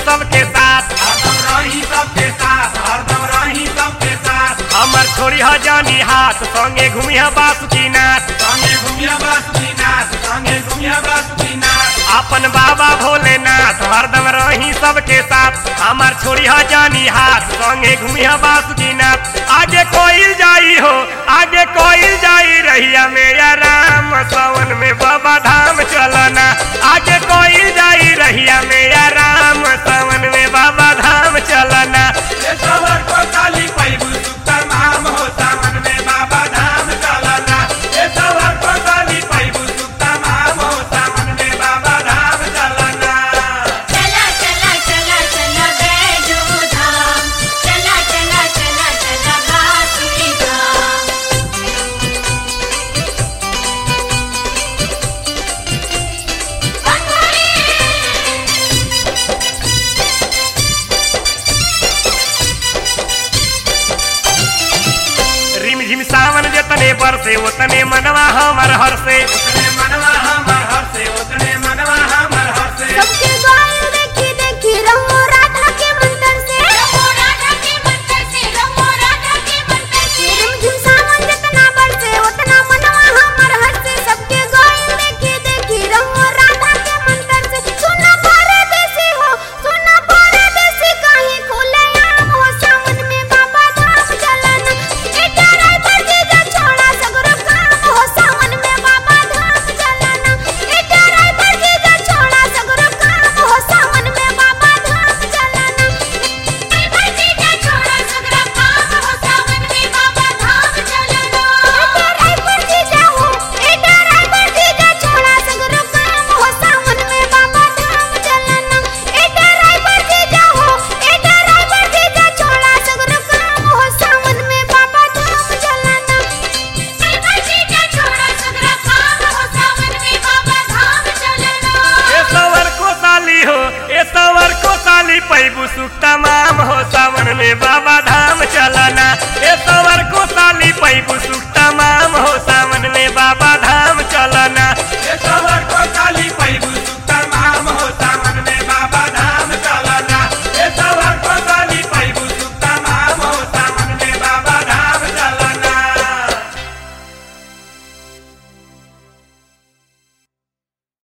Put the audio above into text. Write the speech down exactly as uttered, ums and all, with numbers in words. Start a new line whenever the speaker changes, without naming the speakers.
सबके साथ,
हरदम रही सबके साथ, हरदम रही सबके साथ।
हमर छोड़ी ह जानी हाथ, संगे घूमिया बासुकीनाथ,
संगे घूमिया बासुकीनाथ, संगे घूमिया बासुकीनाथ।
अपन बाबा भोलेनाथ हरदम रही सबके साथ, हमार छोड़ी ह जानी हाथ, संगे घूमिया बासुकीनाथ। आगे कोई जाई हो, आगे कोई जाई रहिया मेरा राम, सावन में बाबा धाम चलना। आगे कोई जाई रहिया मेरा राम, सावन में बाबा धाम चलना।
ये सवर को काली पैबू सुक्ता माम हो, सावन में बाबा धाम चलना। ये सवर को काली पैबू सुक्ता माम हो, सावन में बाबा धाम चलना।
चला चला चला चला बैजू धाम, चला चला चला चला बासुरी धाम।
रिमझिम सावन जतने बरसे उतने मनवा हमर हरसे,
उतने मनवा हमर हरसे, उतने मनवा हमर हरसे।
सबके गाल देखी देखी रहो राधा के मंदिर से, रहो राधा के मंदिर से, रहो राधा के मंदिर से। रिमझिम सावन जितना बरसे उतना मनवा हमर हरसे, सबके गाल देखी देखी रहो राधा के मंदिर से। सुना परदेसी हो, सुना परदेसी कहीं खुले आम हो, सावन में बाबा धाम चलना। ए ड्राइवर जीजा छोड़ा सगरो काम हो, सावन में बाबा धाम चलना। ए ड्राइवर जीजा छोड़ा सगरो काम हो, सावन में बाबा धाम चलना। ड्राइवर जीजा छोड़ा सगरो काम हो, सावन में बाबा धाम चलना। ए ड्राइवर जीजा हो, ए ड्राइवर जीजा छोड़ा सगरो काम हो, सावन में बाबा धाम चलना। ए ड्राइवर जीजा हो, ए ड्राइवर जीजा छोड़ा सगरो काम हो, सावन में बाबा धाम चलना। ड्राइवर जीजा छोड़ा सगरो काम हो, सावन में बाबा धाम चलना।
ए सवर को साली हो, ए सवर को साली पैबू सुख तमाम हो, सावन में बाबा धाम चलना। ए सवर को साली पैबू